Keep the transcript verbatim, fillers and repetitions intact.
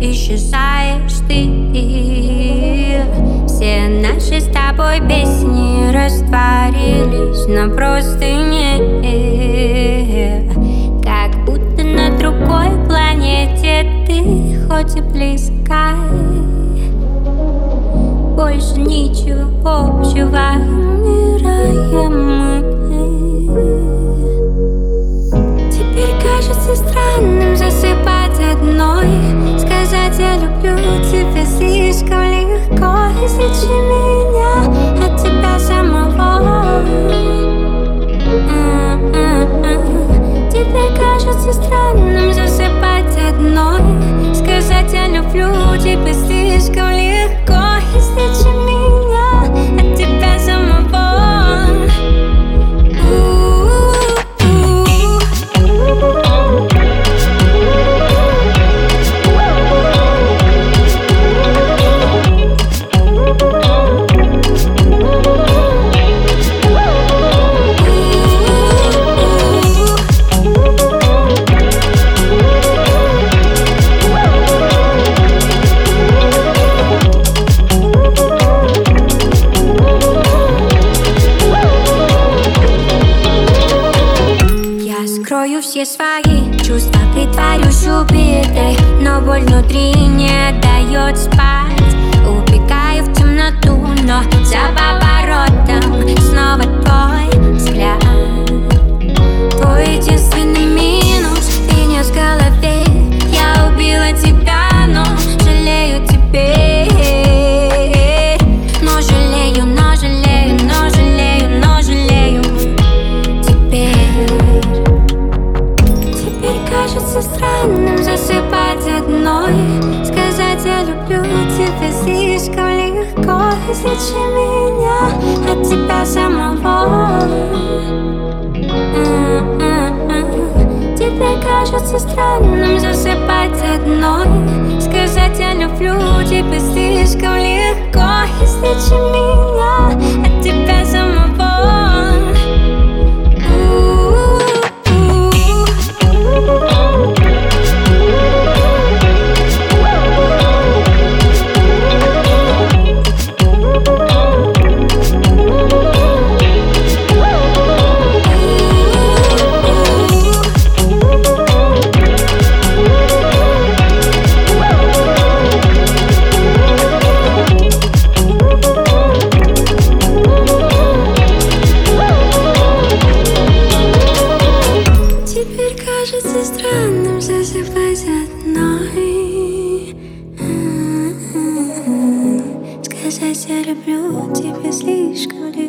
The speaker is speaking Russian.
исчезаешь ты. Все наши с тобой песни растворились на простыне, как будто на другой планете ты хоть и близка. Больше ничего общего, умираем мы. Теперь кажется странным засыпать одной. Сказать я люблю тебя слишком легко. Излечи меня от тебя самого. Теперь кажется странным засыпать одной. Сказать я люблю тебя слишком легко. Излечи меня от тебя самого. Скрою все свои чувства, притворюсь убитой, но боль внутри не дает спать. Убегаю в темноту, но за поворотом снова твой взгляд. Твой единственный минус — ты не в голове. Я убила тебя, но жалею теперь. Но жалею, но жалею, но жалею, но жалею теперь. Кажется странным засыпать одной. Сказать я люблю тебя слишком легко. Излечи меня от тебя самого. Теперь кажется странным засыпать одной. Сказать я люблю тебя слишком легко. Излечи меня от тебя самого. Кажется странным засыпать одной. Сказать я люблю тебя слишком легко.